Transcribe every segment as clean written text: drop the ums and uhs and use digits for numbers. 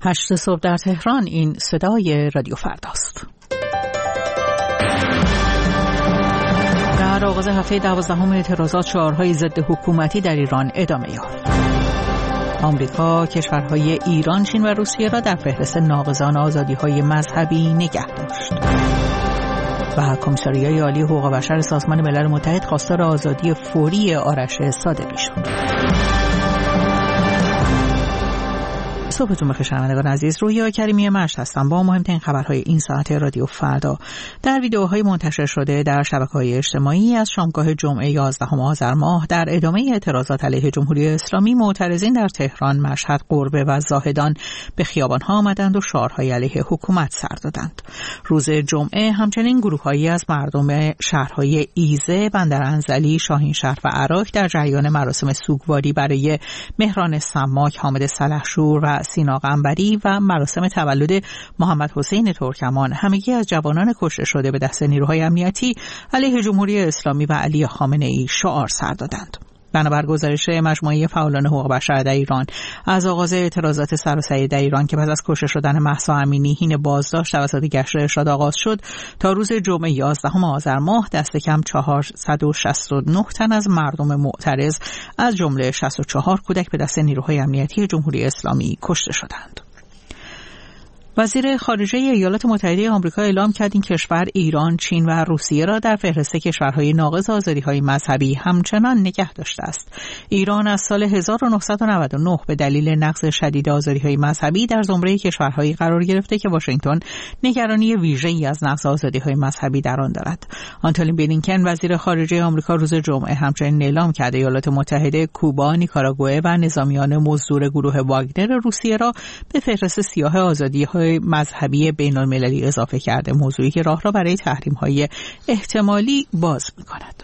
8 صبح در تهران. این صدای رادیو فرداست. در آغاز هفته 12 اعتراضات شعارهای ضد حکومتی در ایران ادامه یافت. آمریکا کشورهای ایران، چین و روسیه را در فهرست ناقضان آزادی‌های مذهبی نگه داشت. و کمیساریای عالی حقوق بشر سازمان ملل متحد خواستار آزادی فوری آرش صادقی شد. صبحتون بخیر شنوندگان عزیز، رویا کریمی مشت هستم با مهمترین خبرهای این ساعت رادیو فردا. در ویدیوهای منتشر شده در شبکه‌های اجتماعی از شامگاه جمعه 11 آذر ماه در ادامه اعتراضات علیه جمهوری اسلامی، معترضین در تهران، مشهد، قربه و زاهدان به خیابان‌ها آمدند و شعارهای علیه حکومت سر دادند. روز جمعه همچنین گروه‌هایی از مردم شهرهای ایزه، بندرانزلی، شاهینشهر و عراق در جریان مراسم سوگواری برای مهران سماک، حامد سلحشور و سینا قنبری و مراسم تولد محمد حسین ترکمان، همگی از جوانان کشته شده به دست نیروهای امنیتی علیه جمهوری اسلامی و علی خامنه‌ای شعار سر دادند. بنابر گزارش مجموعه فعالان حقوق بشر در ایران، از آغاز اعتراضات سراسری در ایران که پس از کشته شدن مهسا امینی حین بازداشت توسط گشت ارشاد آغاز شد تا روز جمعه 11 آذر ماه، دست کم 469 تن از مردم معترض از جمله 64 کودک به دست نیروهای امنیتی جمهوری اسلامی کشته شدند. وزیر خارجه ایالات متحده آمریکا اعلام کرد این کشور ایران، چین و روسیه را در فهرست کشورهای ناقض آزادی‌های مذهبی همچنان نگه داشته است. ایران از سال 1999 به دلیل نقض شدید آزادی‌های مذهبی در زمره کشورهایی قرار گرفته که واشنگتن نگرانی ویژه‌ای از نقض آزادی‌های مذهبی در آن دارد. آنتونی بلینکن وزیر خارجه آمریکا روز جمعه همچنین اعلام کرد ایالات متحده کوبا، نیکاراگوئه و نظامیان مزدور گروه واگنر روسیه را به فهرست سیاه آزادی‌های مذهبی بین‌المللی اضافه کرده، موضوعی که راه را برای تحریم‌های احتمالی باز می‌کند.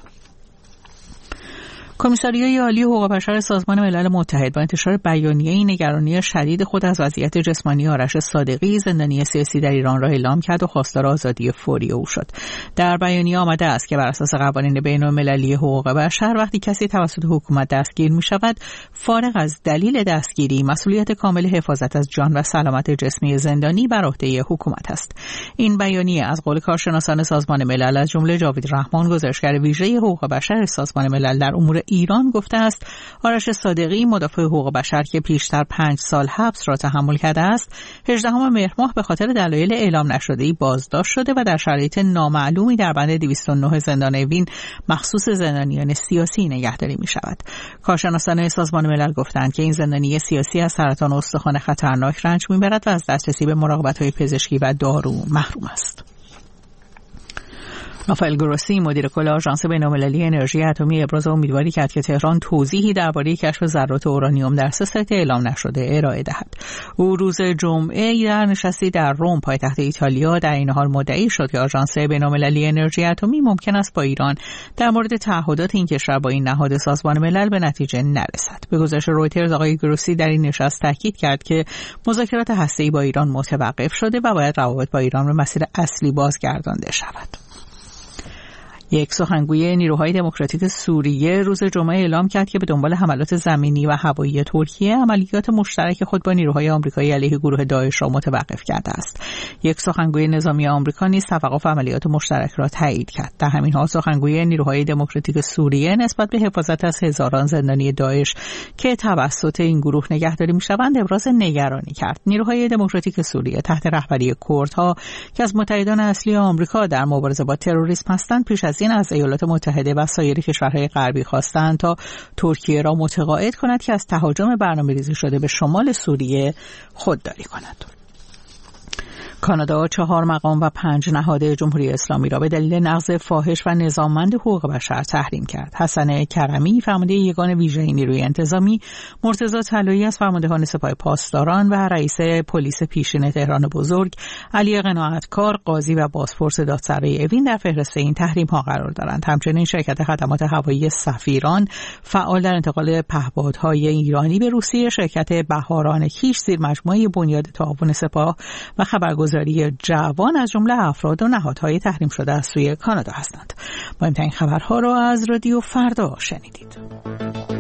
کمیساریای عالی حقوق بشر سازمان ملل متحد با انتشار بیانیه‌ای نگرانی شدید خود از وضعیت جسمانی آرش صادقی، زندانی سیاسی در ایران را اعلام کرد و خواستار آزادی فوری او شد. در بیانیه آمده است که بر اساس قوانین بین‌المللی حقوق بشر وقتی کسی توسط حکومت دستگیر می‌شود، فارغ از دلیل دستگیری، مسئولیت کامل حفاظت از جان و سلامت جسمی زندانی بر عهده حکومت است. این بیانیه از قول کارشناسان سازمان ملل از جمله جاوید رحمان، گزارشگر ویژه حقوق بشر سازمان ملل در امور ایران، گفته است آرش صادقی، مدافع حقوق بشر که پیشتر 5 سال حبس را تحمل کرده است، 18 مهر ماه به خاطر دلایل اعلام نشده‌ای بازداشت شده و در شرایط نامعلومی در بند 209 زندان اوین مخصوص زندانیان سیاسی نگهداری می شود. کارشناسان سازمان ملل گفتند که این زندانی سیاسی از سرطان استخوان خطرناک رنج می برد و از دسترسی به مراقبت‌های پزشکی و دارو محروم است. رافائل گروسی، مدیر کل آژانس بین‌المللی انرژی اتمی، ابراز امیدواری کرد که تهران توضیحی درباره کشف ذرات اورانیوم در 3 سایت اعلام نشده ارائه دهد. او روز جمعه در نشستی در روم، پایتخت ایتالیا، در این حال مدعی شد که آژانس بین‌المللی انرژی اتمی ممکن است با ایران در مورد تعهدات این کشور با این نهاد سازمان ملل به نتیجه نرسد. به گزارش رویترز، آقای گروسی در این نشست تاکید کرد که مذاکرات هسته‌ای با ایران متوقف شده و باید روابط با ایران به مسیر اصلی بازگردانده شود. یک سخنگوی نیروهای دموکراتیک سوریه روز جمعه اعلام کرد که به دنبال حملات زمینی و هوایی ترکیه، عملیات مشترک خود با نیروهای آمریکایی علیه گروه داعش را متوقف کرده است. یک سخنگوی نظامی آمریکا نیز توقف عملیات مشترک را تایید کرد. در همین حال سخنگوی نیروهای دموکراتیک سوریه نسبت به حفاظت از هزاران زندانی داعش که توسط این گروه نگهداری می‌شوند ابراز نگرانی کرد. نیروهای دموکراتیک سوریه تحت رهبری کردها که از متحدان اصلی آمریکا در مبارزه با تروریسم هستند، پیش از از ایالات متحده و سایر کشورهای غربی خواستند تا ترکیه را متقاعد کند که از تهاجم برنامه‌ریزی شده به شمال سوریه خودداری کند. کانادا 4 مقام و 5 نهاد جمهوری اسلامی را به دلیل نقض فاحش و نظاممند حقوق بشر تحریم کرد. حسن کرمی، فرمانده یگان ویژه نیروی انتظامی، مرتضی طلایی از فرماندهان سپاه پاسداران و رئیس پلیس پیشین تهران بزرگ، علی قناعتکار، قاضی و بازپرس دادسرای اوین در فهرست این تحریم ها قرار دارند. همچنین شرکت خدمات هوایی سفیران، فعال در انتقال پهپادهای ایرانی به روسیه، شرکت بهاران کیش زیر مجموعه بنیاد تعاون سپاه و خبرگزاری جوان از جمله افراد و نهادهای تحریم شده از سوی کانادا هستند. مهمترین خبرها را از رادیو فردا شنیدید.